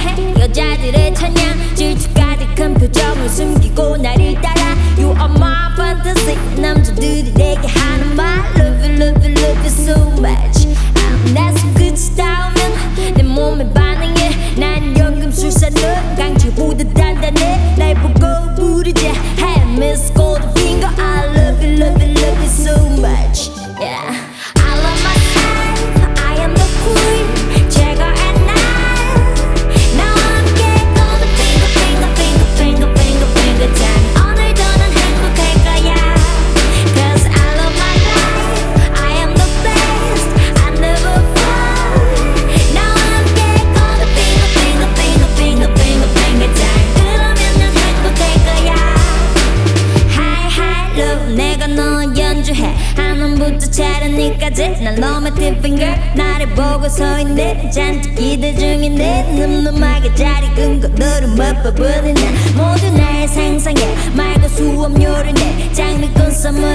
좋아해 여자들의 찬양 질투까지 큰 표정을 숨기고 나를 따라 You are my fantasy 남자들이 내게 하는 말 Love you love you love you so much 나 손끝이 닿으면 내 몸에 반응해 난 연금술사는 강철보다 단단해 날 보고 부르자 Hey Miss Goldfinger I love you love you love you so much Yeah I love myself I am the queen 제가 at night 나와 함께 Goldfinger finger finger finger finger finger time 오늘도 난 행복할 거야 Cause I love my life I am the best I never fall 나와 함께 Goldfinger finger finger finger finger finger time 그러면 난 행복할 거야 Hi hi love 내가 너 연주해 한음부터 차려니까지 난 romantic finger 나를 보고 서있네 잔뜩 기대 중인데 늠름하게 자리 끈거 너를 맛봐버린 나 모두 날 상상해 말고 수업료를 내 장미꽃 선물